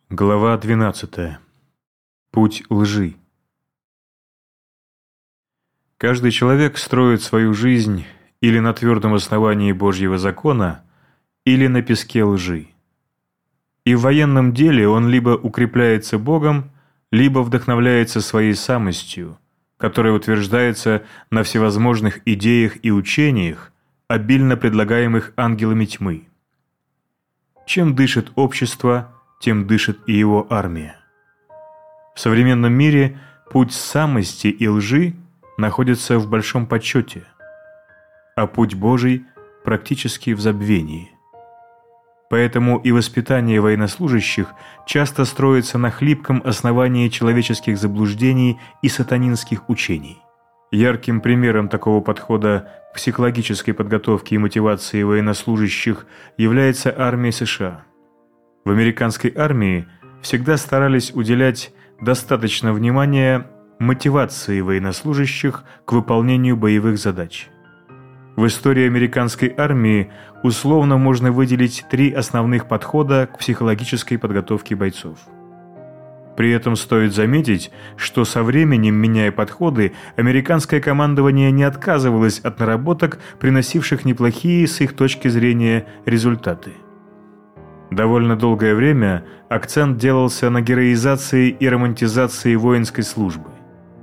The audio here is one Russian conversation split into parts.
Глава 12. Путь лжи. Каждый человек строит свою жизнь или на твердом основании Божьего закона, или на песке лжи. И в военном деле он либо укрепляется Богом, либо вдохновляется своей самостью, которая утверждается на всевозможных идеях и учениях, обильно предлагаемых ангелами тьмы. Чем дышит общество, тем дышит и его армия. В современном мире путь самости и лжи находится в большом почете, а путь Божий практически в забвении. Поэтому и воспитание военнослужащих часто строится на хлипком основании человеческих заблуждений и сатанинских учений. Ярким примером такого подхода к психологической подготовке и мотивации военнослужащих является армия США. В американской армии всегда старались уделять достаточно внимания мотивации военнослужащих к выполнению боевых задач. В истории американской армии условно можно выделить 3 основных подхода к психологической подготовке бойцов. При этом стоит заметить, что со временем, меняя подходы, американское командование не отказывалось от наработок, приносивших неплохие с их точки зрения результаты. Довольно долгое время акцент делался на героизации и романтизации воинской службы.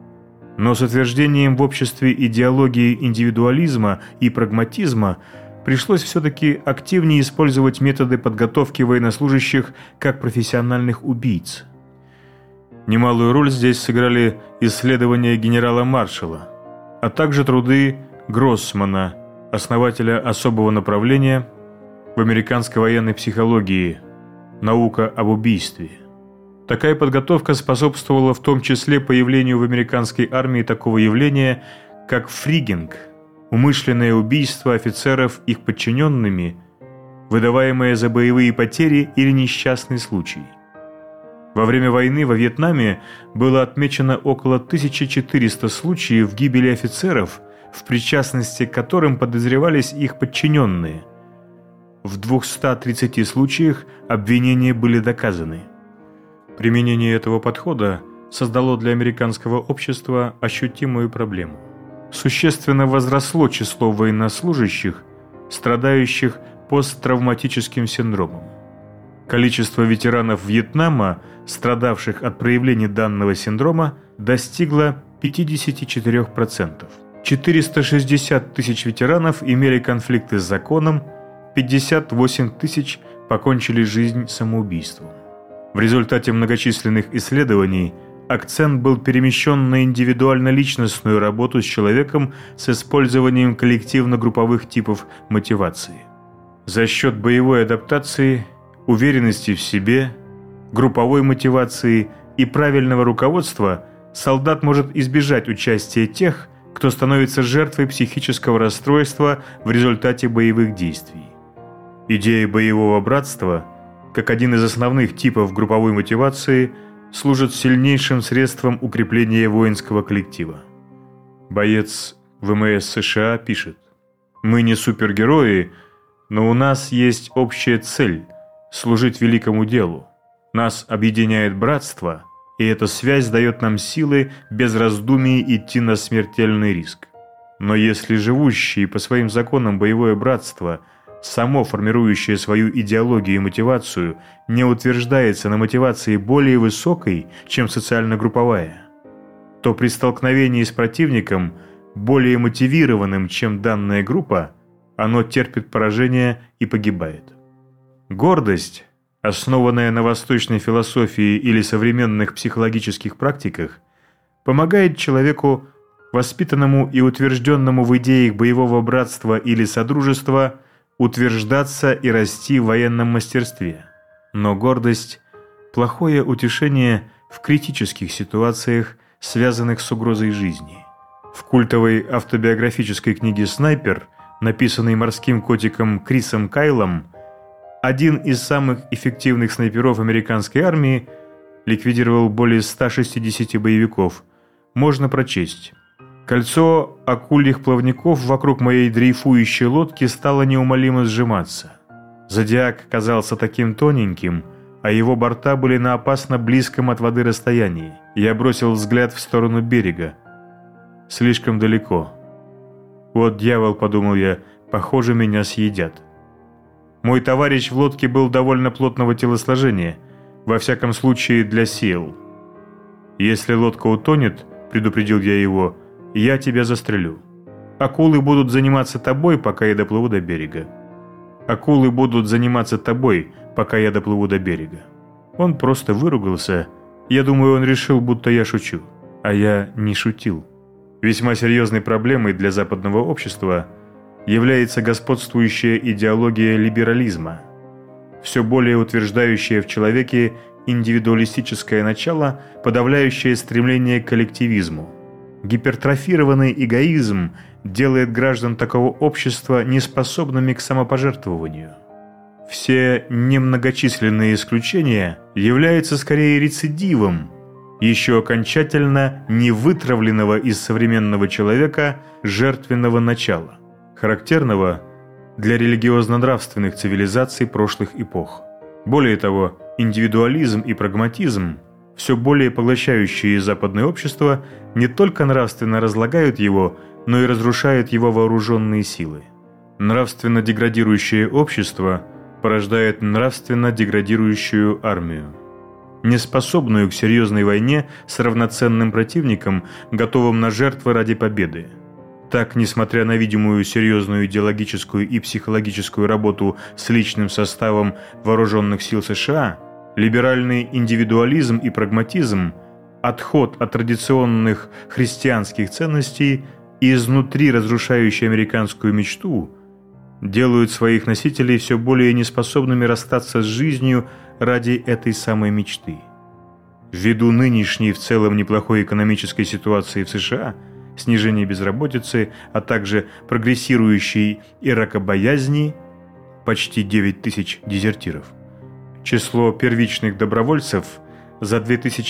Но с утверждением в обществе идеологии индивидуализма и прагматизма пришлось все-таки активнее использовать методы подготовки военнослужащих как профессиональных убийц. Немалую роль здесь сыграли исследования генерала Маршалла, а также труды Гроссмана, основателя особого направления в американской военной психологии «Наука об убийстве». Такая подготовка способствовала в том числе появлению в американской армии такого явления, как фригинг – умышленное убийство офицеров их подчиненными, выдаваемое за боевые потери или несчастный случай. Во время войны во Вьетнаме было отмечено около 1400 случаев гибели офицеров, в причастности к которым подозревались их подчиненные. В 230 случаях обвинения были доказаны. Применение этого подхода создало для американского общества ощутимую проблему. Существенно возросло число военнослужащих, страдающих посттравматическим синдромом. Количество ветеранов Вьетнама, страдавших от проявления данного синдрома, достигло 54%. 460 тысяч ветеранов имели конфликты с законом, 58 тысяч покончили жизнь самоубийством. В результате многочисленных исследований акцент был перемещен на индивидуально-личностную работу с человеком с использованием коллективно-групповых типов мотивации. За счет боевой адаптации, уверенности в себе, групповой мотивации и правильного руководства солдат может избежать участия тех, кто становится жертвой психического расстройства в результате боевых действий. Идея боевого братства, как один из основных типов групповой мотивации, служит сильнейшим средством укрепления воинского коллектива. Боец ВМС США пишет: «Мы не супергерои, но у нас есть общая цель – служить великому делу. Нас объединяет братство, и эта связь дает нам силы без раздумий идти на смертельный риск. Но если живущие по своим законам боевое братство, само формирующее свою идеологию и мотивацию, не утверждается на мотивации более высокой, чем социально-групповая, то при столкновении с противником, более мотивированным, чем данная группа, оно терпит поражение и погибает». Гордость, основанная на восточной философии или современных психологических практиках, помогает человеку, воспитанному и утвержденному в идеях боевого братства или содружества, утверждаться и расти в военном мастерстве. Но гордость – плохое утешение в критических ситуациях, связанных с угрозой жизни. В культовой автобиографической книге «Снайпер», написанной морским котиком Крисом Кайлом, один из самых эффективных снайперов американской армии, ликвидировал более 160 боевиков, можно прочесть: «Кольцо акульих плавников вокруг моей дрейфующей лодки стало неумолимо сжиматься. Зодиак казался таким тоненьким, а его борта были на опасно близком от воды расстоянии. Я бросил взгляд в сторону берега. Слишком далеко. «Вот дьявол», — подумал я, — «похоже, меня съедят». Мой товарищ в лодке был довольно плотного телосложения, во всяком случае для сил. «Если лодка утонет, — предупредил я его, — я тебя застрелю. Акулы будут заниматься тобой, пока я доплыву до берега. Акулы будут заниматься тобой, пока я доплыву до берега». Он просто выругался. Я думаю, он решил, будто я шучу. А я не шутил. Весьма серьезной проблемой для западного общества является господствующая идеология либерализма, все более утверждающая в человеке индивидуалистическое начало, подавляющее стремление к коллективизму. Гипертрофированный эгоизм делает граждан такого общества неспособными к самопожертвованию. Все немногочисленные исключения являются скорее рецидивом еще окончательно не вытравленного из современного человека жертвенного начала, характерного для религиозно-нравственных цивилизаций прошлых эпох. Более того, индивидуализм и прагматизм, все более поглощающие западное общество, не только нравственно разлагают его, но и разрушают его вооруженные силы. Нравственно деградирующее общество порождает нравственно деградирующую армию, неспособную к серьезной войне с равноценным противником, готовым на жертвы ради победы. Так, несмотря на видимую серьезную идеологическую и психологическую работу с личным составом вооруженных сил США, либеральный индивидуализм и прагматизм, отход от традиционных христианских ценностей и изнутри разрушающий американскую мечту, делают своих носителей все более неспособными расстаться с жизнью ради этой самой мечты. Ввиду нынешней в целом неплохой экономической ситуации в США, снижения безработицы, а также прогрессирующей иракобоязни, почти 9 тысяч дезертиров, число первичных добровольцев за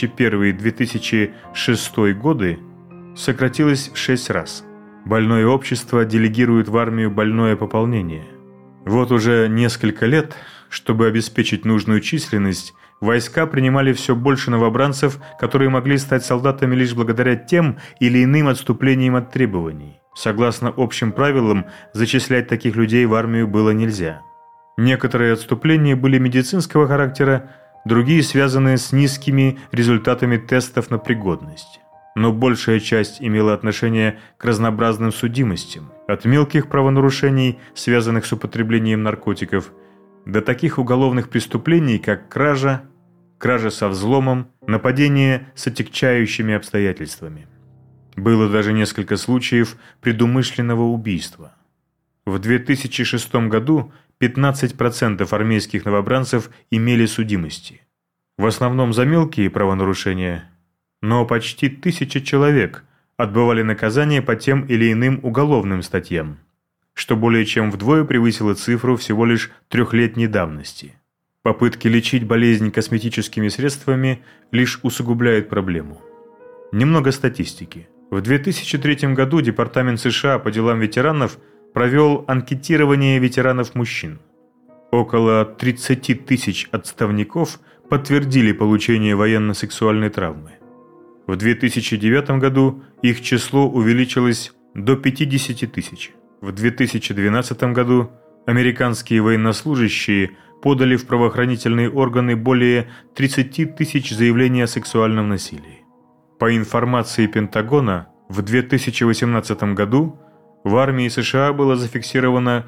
2001-2006 годы сократилось в 6 раз. Больное общество делегирует в армию больное пополнение. Вот уже несколько лет, чтобы обеспечить нужную численность, войска принимали все больше новобранцев, которые могли стать солдатами лишь благодаря тем или иным отступлениям от требований. Согласно общим правилам, зачислять таких людей в армию было нельзя. Некоторые отступления были медицинского характера, другие связаны с низкими результатами тестов на пригодность. Но большая часть имела отношение к разнообразным судимостям, от мелких правонарушений, связанных с употреблением наркотиков, до таких уголовных преступлений, как кража со взломом, нападение с отягчающими обстоятельствами. Было даже несколько случаев предумышленного убийства. В 2006 году 15% армейских новобранцев имели судимости. В основном за мелкие правонарушения, но почти 1000 человек отбывали наказание по тем или иным уголовным статьям, что более чем вдвое превысило цифру всего лишь 3-летней давности. Попытки лечить болезнь косметическими средствами лишь усугубляют проблему. Немного статистики. В 2003 году Департамент США по делам ветеранов провел анкетирование ветеранов-мужчин. Около 30 тысяч отставников подтвердили получение военно-сексуальной травмы. В 2009 году их число увеличилось до 50 тысяч. В 2012 году американские военнослужащие подали в правоохранительные органы более 30 тысяч заявлений о сексуальном насилии. По информации Пентагона, в 2018 году в армии США было зафиксировано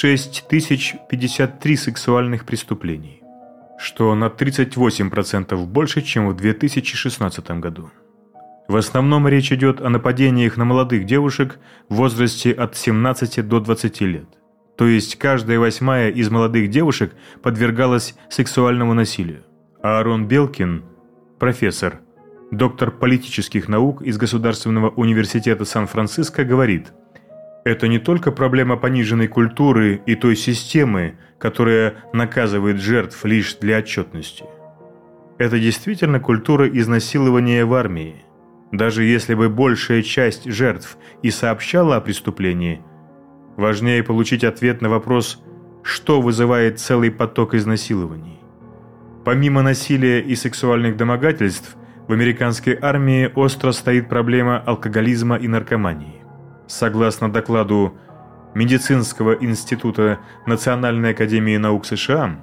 6053 сексуальных преступлений, что на 38% больше, чем в 2016 году. В основном речь идет о нападениях на молодых девушек в возрасте от 17 до 20 лет. То есть каждая 8-я из молодых девушек подвергалась сексуальному насилию. Аарон Белкин, профессор, доктор политических наук из Государственного университета Сан-Франциско, говорит: это не только проблема пониженной культуры и той системы, которая наказывает жертв лишь для отчетности. Это действительно культура изнасилования в армии. Даже если бы большая часть жертв и сообщала о преступлении, важнее получить ответ на вопрос, что вызывает целый поток изнасилований. Помимо насилия и сексуальных домогательств, в американской армии остро стоит проблема алкоголизма и наркомании. Согласно докладу Медицинского института Национальной академии наук США,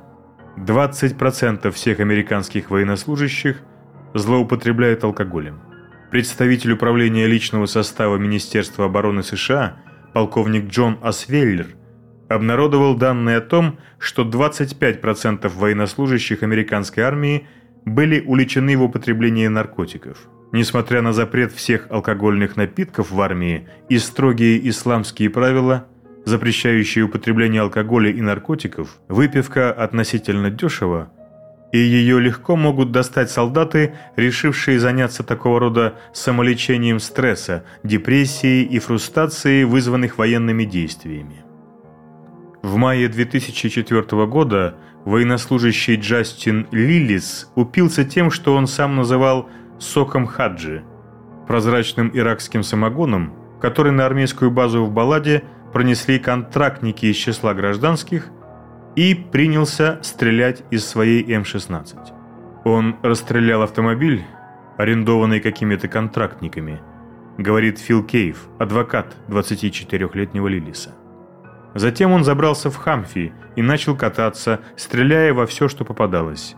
20% всех американских военнослужащих злоупотребляют алкоголем. Представитель управления личного состава Министерства обороны США, полковник Джон Освеллер, обнародовал данные о том, что 25% военнослужащих американской армии были уличены в употреблении наркотиков. Несмотря на запрет всех алкогольных напитков в армии и строгие исламские правила, запрещающие употребление алкоголя и наркотиков, выпивка относительно дешева, и ее легко могут достать солдаты, решившие заняться такого рода самолечением стресса, депрессии и фрустрации, вызванных военными действиями. В мае 2004 года военнослужащий Джастин Лиллис упился тем, что он сам называл «соком хаджи», прозрачным иракским самогоном, который на армейскую базу в Баладе пронесли контрактники из числа гражданских, и принялся стрелять из своей М-16. Он расстрелял автомобиль, арендованный какими-то контрактниками, говорит Фил Кейв, адвокат 24-летнего Лиллиса. Затем он забрался в Хамфи и начал кататься, стреляя во все, что попадалось.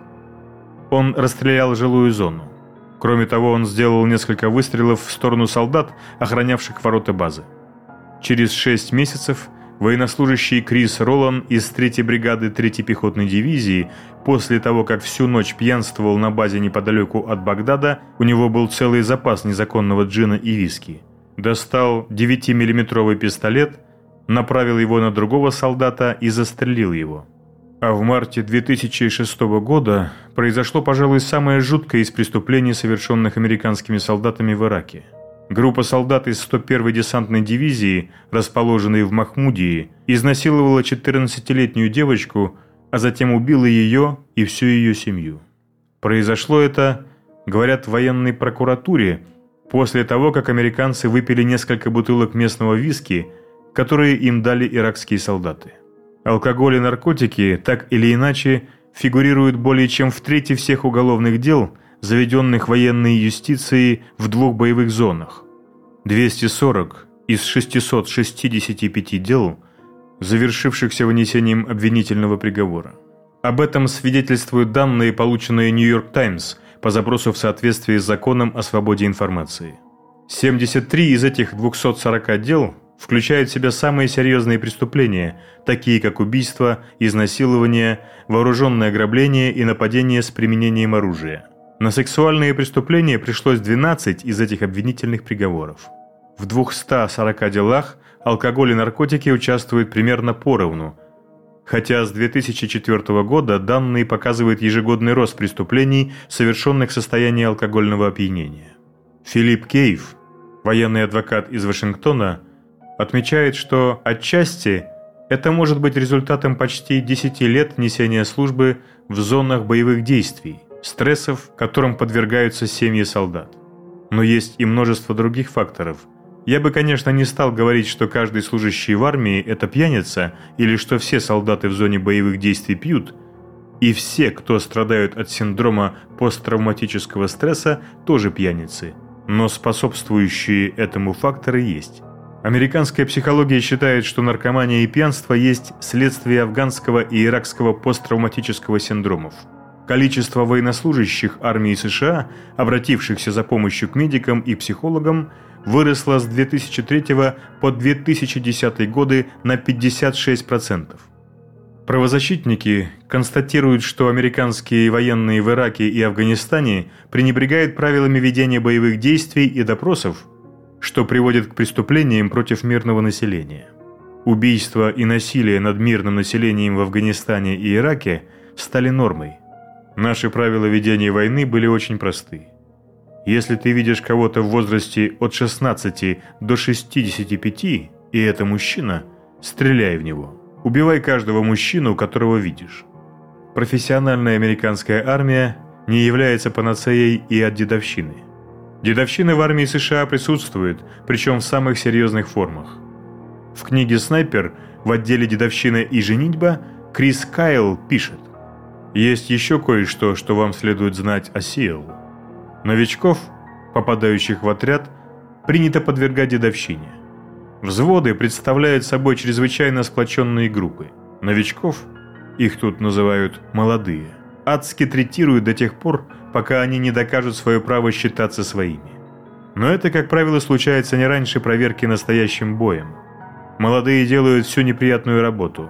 Он расстрелял жилую зону. Кроме того, он сделал несколько выстрелов в сторону солдат, охранявших ворота базы. Через 6 месяцев военнослужащий Крис Ролан из 3-й бригады 3-й пехотной дивизии, после того, как всю ночь пьянствовал на базе неподалеку от Багдада, у него был целый запас незаконного джина и виски, достал 9-миллиметровый пистолет, направил его на другого солдата и застрелил его. А в марте 2006 года произошло, пожалуй, самое жуткое из преступлений, совершенных американскими солдатами в Ираке. Группа солдат из 101-й десантной дивизии, расположенной в Махмудии, изнасиловала 14-летнюю девочку, а затем убила ее и всю ее семью. Произошло это, говорят, в военной прокуратуре, после того, как американцы выпили несколько бутылок местного виски, которые им дали иракские солдаты. Алкоголь и наркотики, так или иначе, фигурируют более чем в трети всех уголовных дел, заведенных военной юстицией в 2 боевых зонах. 240 из 665 дел, завершившихся вынесением обвинительного приговора. Об этом свидетельствуют данные, полученные «Нью-Йорк Таймс» по запросу в соответствии с законом о свободе информации. 73 из этих 240 дел включают в себя самые серьезные преступления, такие как убийство, изнасилование, вооруженное ограбление и нападение с применением оружия. На сексуальные преступления пришлось 12 из этих обвинительных приговоров. В 240 делах алкоголь и наркотики участвуют примерно поровну, хотя с 2004 года данные показывают ежегодный рост преступлений, совершенных в состоянии алкогольного опьянения. Филипп Кейв, военный адвокат из Вашингтона, отмечает, что отчасти это может быть результатом почти 10 лет несения службы в зонах боевых действий, стрессов, которым подвергаются семьи солдат. Но есть и множество других факторов. Я бы, конечно, не стал говорить, что каждый служащий в армии – это пьяница, или что все солдаты в зоне боевых действий пьют, и все, кто страдают от синдрома посттравматического стресса, тоже пьяницы. Но способствующие этому факторы есть. Американская психология считает, что наркомания и пьянство есть следствие афганского и иракского посттравматического синдромов. Количество военнослужащих армии США, обратившихся за помощью к медикам и психологам, выросло с 2003 по 2010 годы на 56%. Правозащитники констатируют, что американские военные в Ираке и Афганистане пренебрегают правилами ведения боевых действий и допросов, что приводит к преступлениям против мирного населения. Убийства и насилие над мирным населением в Афганистане и Ираке стали нормой. Наши правила ведения войны были очень просты. Если ты видишь кого-то в возрасте от 16 до 65, и это мужчина, стреляй в него. Убивай каждого мужчину, которого видишь. Профессиональная американская армия не является панацеей и от дедовщины. Дедовщина в армии США присутствует, причем в самых серьезных формах. В книге «Снайпер» в отделе «Дедовщина и женитьба» Крис Кайл пишет: Есть еще кое-что, что вам следует знать о Сиэл. Новичков, попадающих в отряд, принято подвергать дедовщине. Взводы представляют собой чрезвычайно сплоченные группы. Новичков, их тут называют «молодые», адски третируют до тех пор, пока они не докажут свое право считаться своими. Но это, как правило, случается не раньше проверки настоящим боем. Молодые делают всю неприятную работу.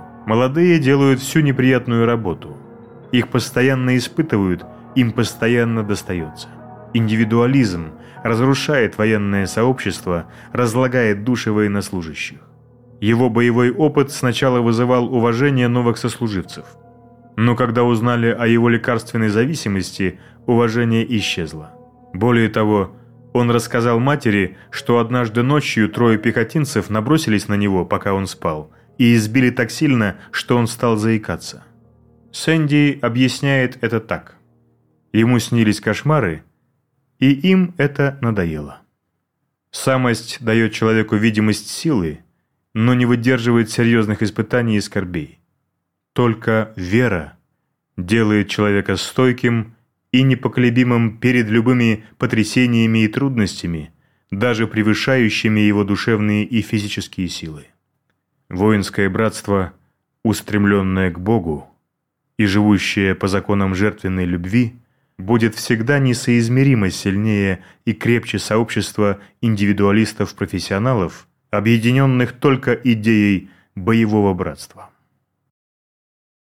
Их постоянно испытывают, им постоянно достается. Индивидуализм разрушает военное сообщество, разлагает души военнослужащих. Его боевой опыт сначала вызывал уважение новых сослуживцев. Но когда узнали о его лекарственной зависимости, уважение исчезло. Более того, он рассказал матери, что однажды ночью 3 пехотинцев набросились на него, пока он спал, и избили так сильно, что он стал заикаться. Сэнди объясняет это так. Ему снились кошмары, и им это надоело. Самость дает человеку видимость силы, но не выдерживает серьезных испытаний и скорбей. Только вера делает человека стойким и непоколебимым перед любыми потрясениями и трудностями, даже превышающими его душевные и физические силы. Воинское братство, устремленное к Богу и живущее по законам жертвенной любви, будет всегда несоизмеримо сильнее и крепче сообщества индивидуалистов-профессионалов, объединенных только идеей боевого братства.